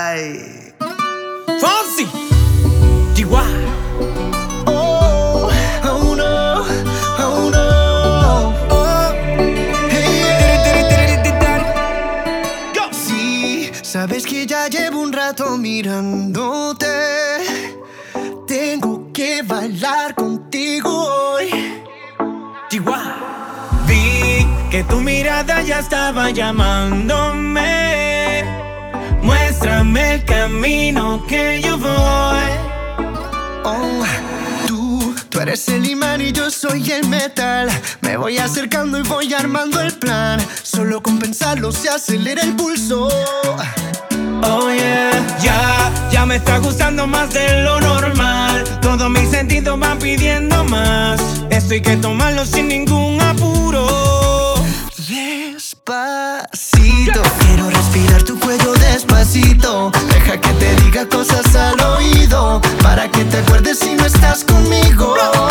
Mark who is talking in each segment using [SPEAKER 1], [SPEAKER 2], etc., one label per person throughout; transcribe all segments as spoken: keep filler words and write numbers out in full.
[SPEAKER 1] Ay.
[SPEAKER 2] Fonsi, Chihuahua.
[SPEAKER 1] Oh, oh no, oh no. Oh, hey. Go. Sí, sabes que ya llevo un rato mirándote. Tengo que bailar contigo hoy.
[SPEAKER 2] Chihuahua. Vi que tu mirada ya estaba llamándome. Muéstrame el camino que yo voy.
[SPEAKER 1] Oh, tú, tú eres el imán y yo soy el metal. Me voy acercando y voy armando el plan. Solo con pensarlo se acelera el pulso.
[SPEAKER 2] Oh yeah, ya, ya me está gustando más de lo normal. Todos mis sentidos van pidiendo más. Esto hay que tomarlo sin ningún apuro.
[SPEAKER 1] Despacito, quiero respirar tu cuello despacito. Deja que te diga cosas al oído, para que te acuerdes si no estás conmigo.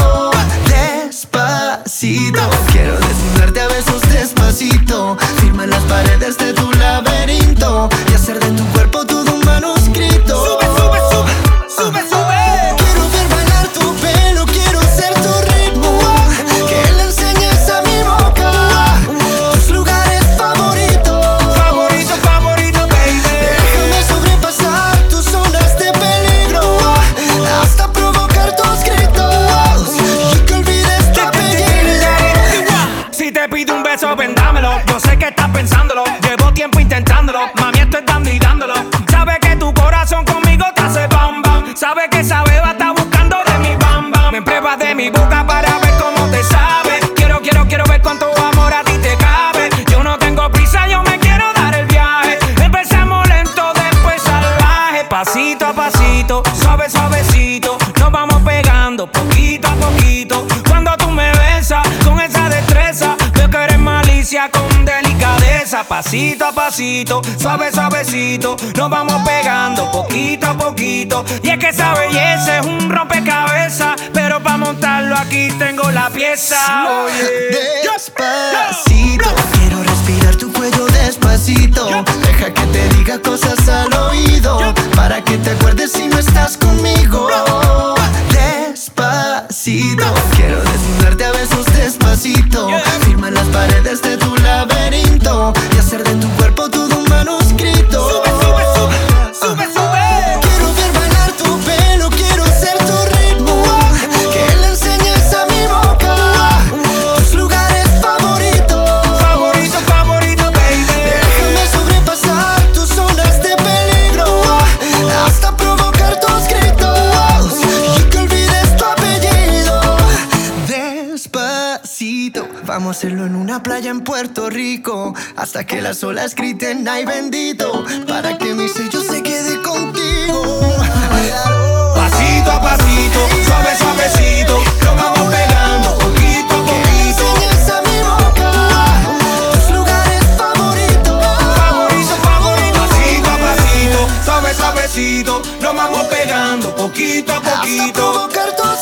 [SPEAKER 1] Despacito, quiero desnudarte a besos despacito. Firma en las paredes de tu laberinto y hacer de tu cuerpo todo un manuscrito.
[SPEAKER 2] Sube, sube, sube, sube, sube.
[SPEAKER 1] Quiero ver bailar tu pelo, quiero ser tu ritmo. Que le enseñes a mi boca tus lugares favoritos.
[SPEAKER 2] Favorito, favorito, baby.
[SPEAKER 1] Déjame sobrepasar tus zonas de peligro, hasta provocar tus gritos y que olvides tu apellido.
[SPEAKER 2] Si te pido un beso, ven dámelo. Yo sé que estás pensándolo, llevo tiempo intentándolo. Mami, esto es dando y dándolo. Sabe que tu corazón conmigo te hace bam bam. Sabe que esa beba está buscando de mi bam bam. Me pruebas de mi boca para ver cómo te sabe. Quiero, quiero, quiero ver cuánto amor a ti te cabe. Yo no tengo prisa, yo me quiero dar el viaje. Empezamos lento, después salvaje. Pasito a pasito, suave, suavecito. Nos vamos pegando poquito a poquito. Cuando tú me besas con esa destreza, veo que eres malicia con delicadeza. Pasito a pasito, suave, suavecito. Nos vamos pegando poquito a poquito. Y es que esa belleza es un rompecabezas, pero para montarlo aquí tengo la pieza. Oye.
[SPEAKER 1] Despacito, quiero respirar tu cuello despacito. Deja que te diga cosas al oído, para que te acuerdes si no estás conmigo. Despacito, quiero desnudarte a besos despacito. Firma en las paredes de tu laberinto y hacer de tu cuerpo todo un manuscrito.
[SPEAKER 2] Sube, sube, sube, sube, sube.
[SPEAKER 1] Quiero ver bailar tu pelo, quiero ser tu ritmo. Que le enseñes a mi boca tus lugares favoritos.
[SPEAKER 2] Favorito, favorito, baby.
[SPEAKER 1] Déjame sobrepasar tus zonas de peligro, hasta provocar tus gritos y que olvides tu apellido. Despacito, vamos a hacerlo en una playa en Puerto Rico, hasta que las olas griten ay bendito, para que mi sello se quede contigo.
[SPEAKER 2] Pasito a pasito, suave, suavecito. Nos vamos pegando poquito a
[SPEAKER 1] Que le
[SPEAKER 2] poquito.
[SPEAKER 1] enseñes a mi boca tus lugares favoritos.
[SPEAKER 2] Favorito, favorito. Pasito a pasito, suave, suavecito. Nos vamos pegando poquito a
[SPEAKER 1] Hasta
[SPEAKER 2] poquito.
[SPEAKER 1] provocar tus